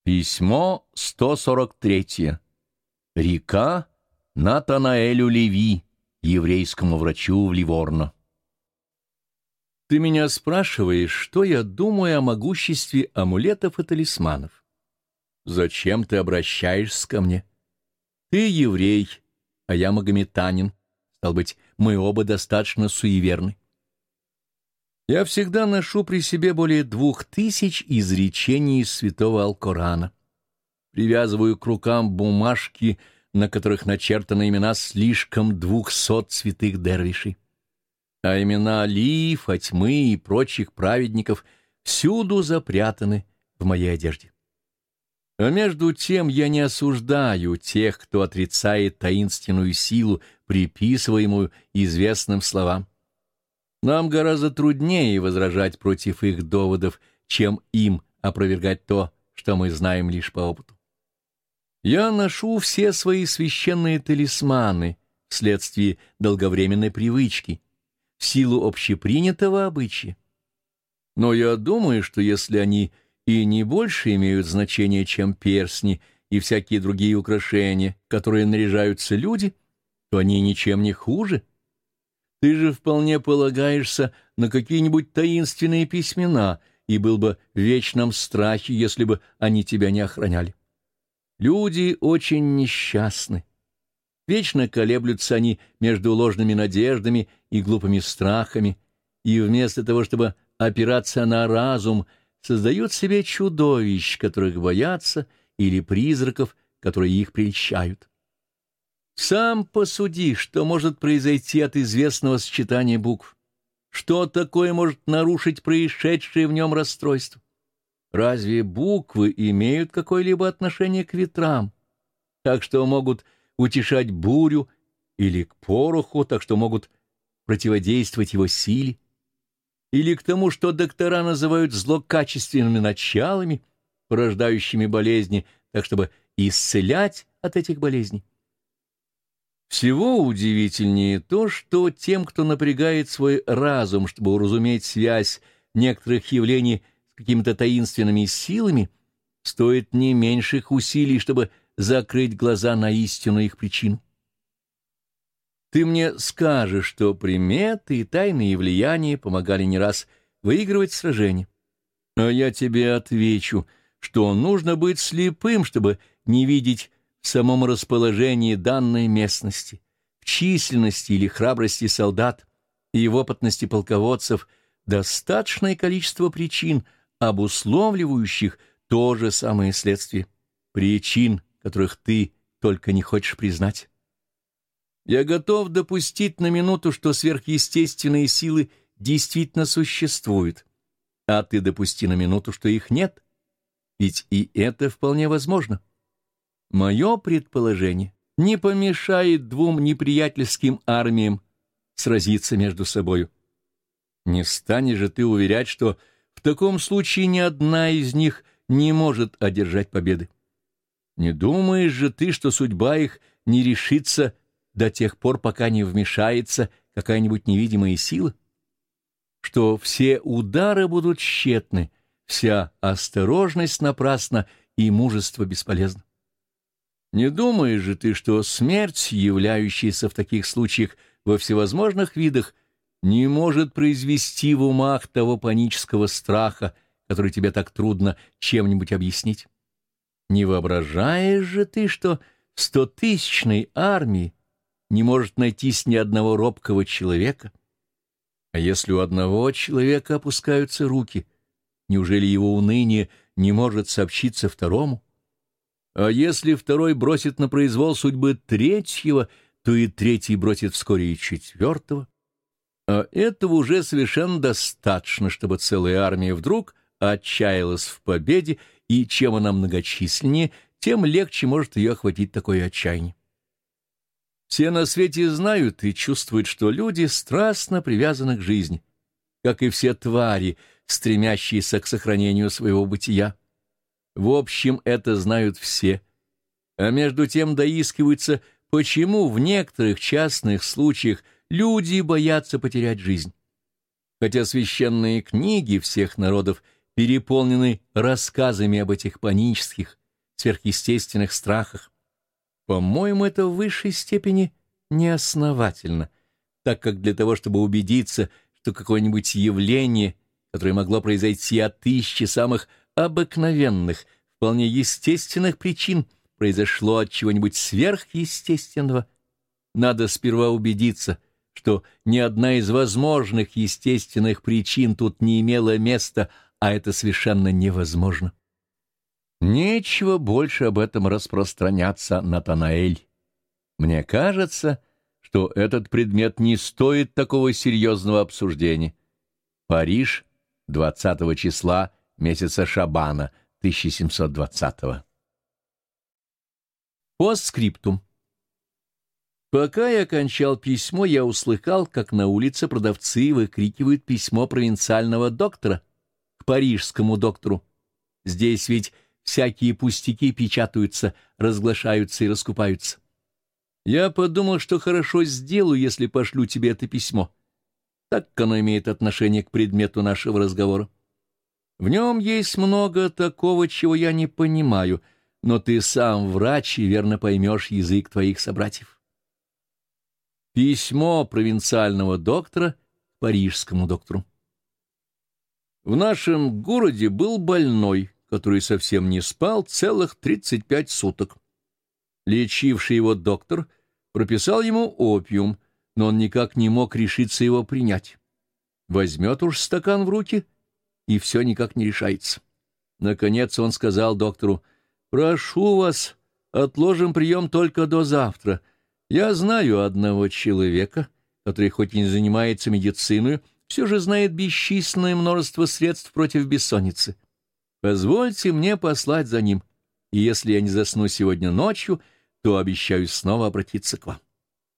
Письмо 143. Река Натанаэлю Леви, еврейскому врачу в Ливорно. Ты меня спрашиваешь, что я думаю о могуществе амулетов и талисманов. Зачем ты обращаешься ко мне? Ты еврей, а я магометанин. Стало быть, мы оба достаточно суеверны. Я всегда ношу при себе более 2000 изречений из святого Алкорана. Привязываю к рукам бумажки, на которых начертаны имена слишком 200 святых дервишей. А имена Али, Фатьмы и прочих праведников всюду запрятаны в моей одежде. А между тем я не осуждаю тех, кто отрицает таинственную силу, приписываемую известным словам. Нам гораздо труднее возражать против их доводов, чем им опровергать то, что мы знаем лишь по опыту. Я ношу все свои священные талисманы вследствие долговременной привычки, в силу общепринятого обычая. Но я думаю, что если они и не больше имеют значение, чем перстни и всякие другие украшения, которые наряжаются люди, то они ничем не хуже. Ты же вполне полагаешься на какие-нибудь таинственные письмена и был бы в вечном страхе, если бы они тебя не охраняли. Люди очень несчастны. Вечно колеблются они между ложными надеждами и глупыми страхами, и вместо того, чтобы опираться на разум, создают себе чудовищ, которых боятся, или призраков, которые их прельщают. Сам посуди, что может произойти от известного сочетания букв. Что такое может нарушить происшедшее в нем расстройство? Разве буквы имеют какое-либо отношение к ветрам, так что могут утешать бурю, или к пороху, так что могут противодействовать его силе, или к тому, что доктора называют злокачественными началами, порождающими болезни, так чтобы исцелять от этих болезней? Всего удивительнее то, что тем, кто напрягает свой разум, чтобы уразуметь связь некоторых явлений с какими-то таинственными силами, стоит не меньших усилий, чтобы закрыть глаза на истинную их причину. Ты мне скажешь, что приметы и тайные влияния помогали не раз выигрывать сражения. А я тебе отвечу, что нужно быть слепым, чтобы не видеть в самом расположении данной местности, в численности или храбрости солдат и в опытности полководцев достаточное количество причин, обусловливающих то же самое следствие, причин, которых ты только не хочешь признать. Я готов допустить на минуту, что сверхъестественные силы действительно существуют, а ты допусти на минуту, что их нет, ведь и это вполне возможно. Мое предположение не помешает двум неприятельским армиям сразиться между собою. Не станешь же ты уверять, что в таком случае ни одна из них не может одержать победы. Не думаешь же ты, что судьба их не решится до тех пор, пока не вмешается какая-нибудь невидимая сила? Что все удары будут тщетны, вся осторожность напрасна и мужество бесполезно? Не думаешь же ты, что смерть, являющаяся в таких случаях во всевозможных видах, не может произвести в умах того панического страха, который тебе так трудно чем-нибудь объяснить? Не воображаешь же ты, что 100-тысячной армии не может найтись ни одного робкого человека? А если у одного человека опускаются руки, неужели его уныние не может сообщиться второму? А если второй бросит на произвол судьбы третьего, то и третий бросит вскоре и четвертого. А этого уже совершенно достаточно, чтобы целая армия вдруг отчаялась в победе, и чем она многочисленнее, тем легче может ее охватить такое отчаяние. Все на свете знают и чувствуют, что люди страстно привязаны к жизни, как и все твари, стремящиеся к сохранению своего бытия. В общем, это знают все, а между тем доискиваются, почему в некоторых частных случаях люди боятся потерять жизнь. Хотя священные книги всех народов переполнены рассказами об этих панических, сверхъестественных страхах. По-моему, это в высшей степени неосновательно, так как для того, чтобы убедиться, что какое-нибудь явление, которое могло произойти от тысячи самых обыкновенных, вполне естественных причин, произошло от чего-нибудь сверхъестественного, надо сперва убедиться, что ни одна из возможных естественных причин тут не имела места, а это совершенно невозможно. Нечего больше об этом распространяться, Натанаэль. Мне кажется, что этот предмет не стоит такого серьезного обсуждения. Париж, 20 числа месяца Шабана, 1720. Постскриптум. Пока я кончал письмо, я услыхал, как на улице продавцы выкрикивают письмо провинциального доктора к парижскому доктору. Здесь ведь всякие пустяки печатаются, разглашаются и раскупаются. Я подумал, что хорошо сделаю, если пошлю тебе это письмо, так как оно имеет отношение к предмету нашего разговора. В нем есть много такого, чего я не понимаю, но ты сам врач и верно поймешь язык твоих собратьев. Письмо провинциального доктора парижскому доктору. В нашем городе был больной, который совсем не спал целых 35 суток. Лечивший его доктор прописал ему опиум, но он никак не мог решиться его принять. Возьмет уж стакан в руки, и все никак не решается. Наконец он сказал доктору: «Прошу вас, отложим прием только до завтра. Я знаю одного человека, который хоть и не занимается медициной, все же знает бесчисленное множество средств против бессонницы. Позвольте мне послать за ним, и если я не засну сегодня ночью, то обещаю снова обратиться к вам».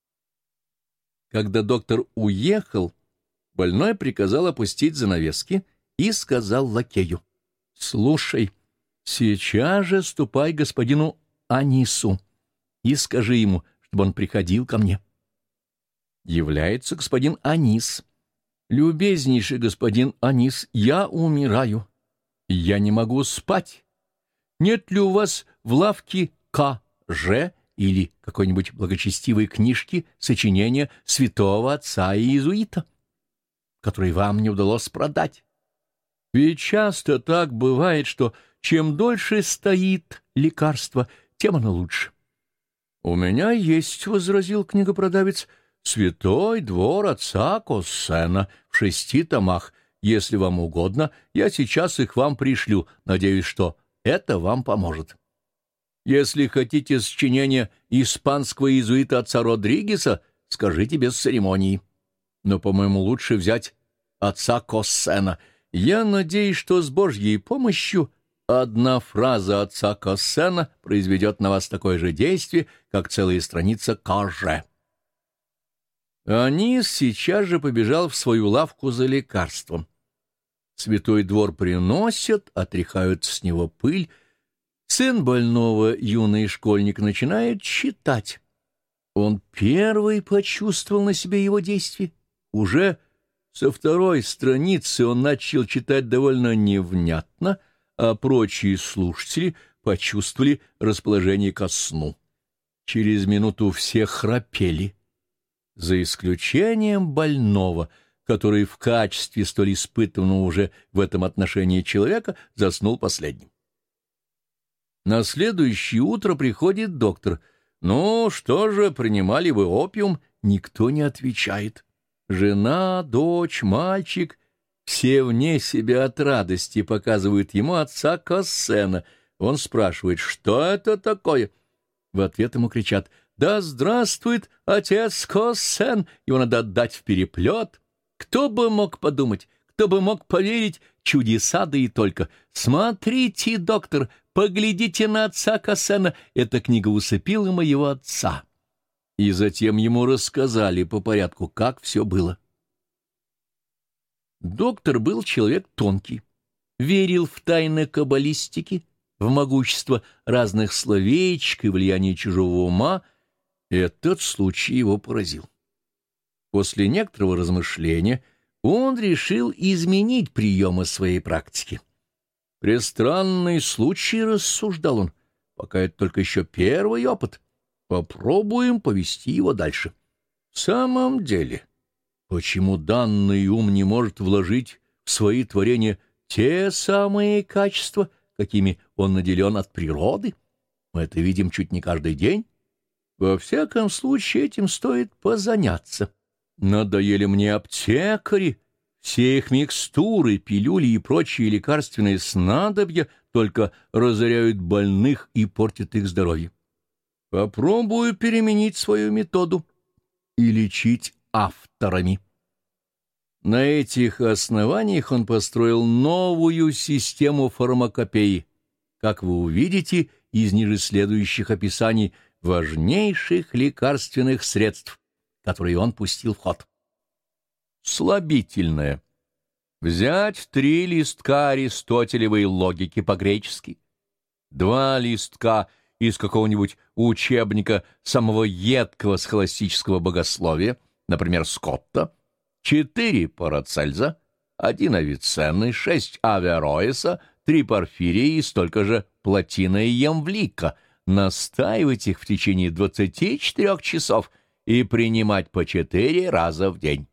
Когда доктор уехал, больной приказал опустить занавески и сказал лакею: «Слушай, сейчас же ступай к господину Анису и скажи ему, чтобы он приходил ко мне». Является господин Анис. «Любезнейший господин Анис, я умираю. Я не могу спать. Нет ли у вас в лавке К.Ж. или какой-нибудь благочестивой книжки сочинения святого отца и иезуита, который вам не удалось продать? Ведь часто так бывает, что чем дольше стоит лекарство, тем оно лучше». «У меня есть, — возразил книгопродавец, — святой двор отца Коссена в 6 томах. Если вам угодно, я сейчас их вам пришлю. Надеюсь, что это вам поможет. Если хотите сочинение испанского иезуита отца Родригеса, скажите без церемонии. Но, по-моему, лучше взять отца Коссена. Я надеюсь, что с Божьей помощью одна фраза отца Коссена произведет на вас такое же действие, как целая страница К.Ж.» Анис сейчас же побежал в свою лавку за лекарством. Святой двор приносят, отряхают с него пыль. Сын больного, юный школьник, начинает читать. Он первый почувствовал на себе его действие. Уже со 2-й страницы он начал читать довольно невнятно, а прочие слушатели почувствовали расположение ко сну. Через минуту все храпели, за исключением больного, который в качестве столь испытанного уже в этом отношении человека заснул последним. На следующее утро приходит доктор. «Ну, что же, принимали вы опиум?» Никто не отвечает. Жена, дочь, мальчик — все вне себя от радости показывают ему отца Коссена. Он спрашивает: «Что это такое?» В ответ ему кричат: «Да здравствует отец Коссен! Его надо отдать в переплет!» Кто бы мог подумать, кто бы мог поверить, чудеса да и только. «Смотрите, доктор, поглядите на отца Коссена, эта книга усыпила моего отца». И затем ему рассказали по порядку, как все было. Доктор был человек тонкий, верил в тайны каббалистики, в могущество разных словечек и влияние чужого ума. Этот случай его поразил. После некоторого размышления он решил изменить приемы своей практики. «Престранный случай», — рассуждал он, — «пока это только еще первый опыт. Попробуем повести его дальше». В самом деле, почему данный ум не может вложить в свои творения те самые качества, какими он наделен от природы? Мы это видим чуть не каждый день. Во всяком случае, этим стоит позаняться. Надоели мне аптекари, все их микстуры, пилюли и прочие лекарственные снадобья только разоряют больных и портят их здоровье. Попробую переменить свою методу и лечить авторами. На этих основаниях он построил новую систему фармакопеи, как вы увидите из ниже следующих описаний важнейших лекарственных средств, которые он пустил в ход. Слабительное. Взять 3 листка аристотелевой логики по-гречески, 2 листка из какого-нибудь учебника самого едкого схоластического богословия, например, Скотта, 4 Парацельса, 1 Авиценны, 6 Авероэса, 3 Порфирия и столько же Плотина и Ямвлика, настаивать их в течение 24 часов и принимать по 4 раза в день.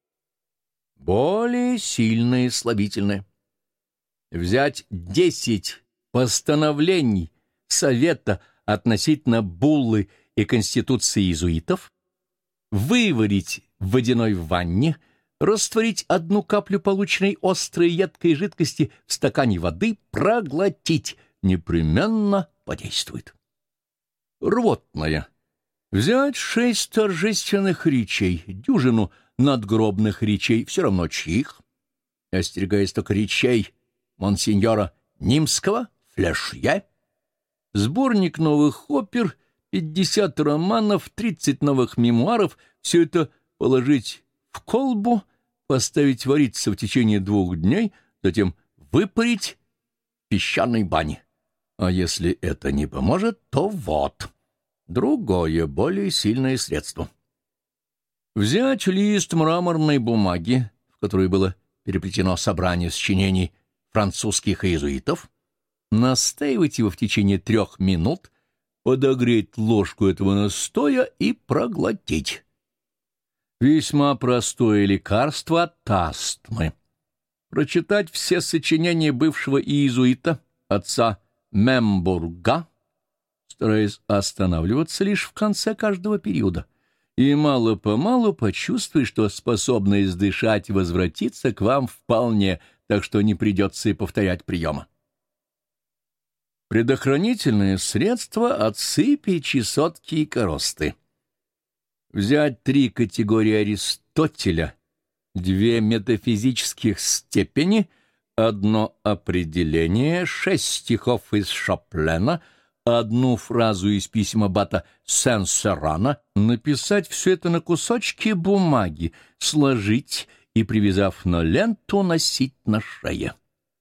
Более сильное слабительное. Взять 10 постановлений Совета относительно буллы и конституции иезуитов, выварить в водяной ванне, растворить 1 каплю полученной острой едкой жидкости в стакане воды, проглотить, непременно подействует. Рвотное. Взять 6 торжественных речей, дюжину надгробных речей, все равно чьих, остерегаясь только речей монсеньора Нимского, Флешье, сборник новых опер, 50 романов, 30 новых мемуаров, все это положить в колбу, поставить вариться в течение 2 дней, затем выпарить в песчаной бане. А если это не поможет, то вот другое, более сильное средство. Взять лист мраморной бумаги, в которой было переплетено собрание сочинений французских иезуитов, настаивать его в течение 3 минут, подогреть ложку этого настоя и проглотить. Весьма простое лекарство от астмы. Прочитать все сочинения бывшего иезуита, отца Мембурга, стараясь останавливаться лишь в конце каждого периода, и мало-помалу почувствуй, что способность дышать возвратится к вам вполне, так что не придется и повторять приема. Предохранительное средство от сыпи, чесотки и коросты. Взять 3 категории Аристотеля, 2 метафизических степени, 1 определение, 6 стихов из Шоплена, 1 фразу из письма аббата Сен-Серрана, написать все это на кусочки бумаги, сложить и, привязав на ленту, носить на шее.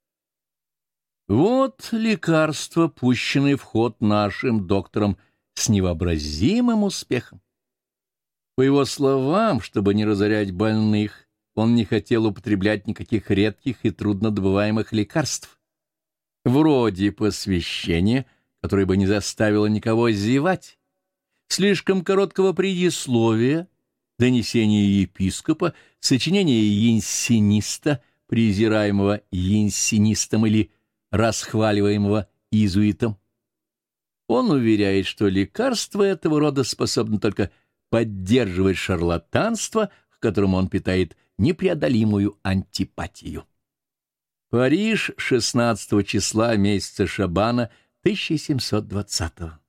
Вот лекарства, пущенные в ход нашим доктором с невообразимым успехом. По его словам, чтобы не разорять больных, он не хотел употреблять никаких редких и труднодобываемых лекарств, вроде посвящения, которое бы не заставило никого зевать, слишком короткого предисловия, донесения епископа, сочинения янсениста, презираемого янсенистом или расхваливаемого иезуитом. Он уверяет, что лекарства этого рода способны только поддерживать шарлатанство, к которому он питает непреодолимую антипатию. Париж, 16 числа месяца Шабана 1720-го.